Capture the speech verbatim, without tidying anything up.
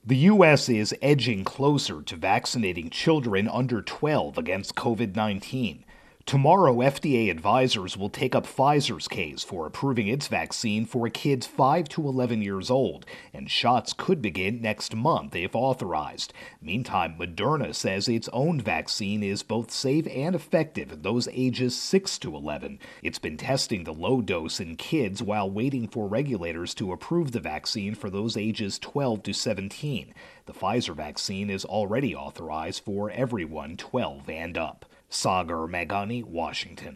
The U S is edging closer to vaccinating children under twelve against COVID nineteen. Tomorrow, F D A advisors will take up Pfizer's case for approving its vaccine for kids five to eleven years old, and shots could begin next month if authorized. Meantime, Moderna says its own vaccine is both safe and effective in those ages six to eleven. It's been testing the low dose in kids while waiting for regulators to approve the vaccine for those ages twelve to seventeen. The Pfizer vaccine is already authorized for everyone twelve and up. Sagar Meghani, Washington.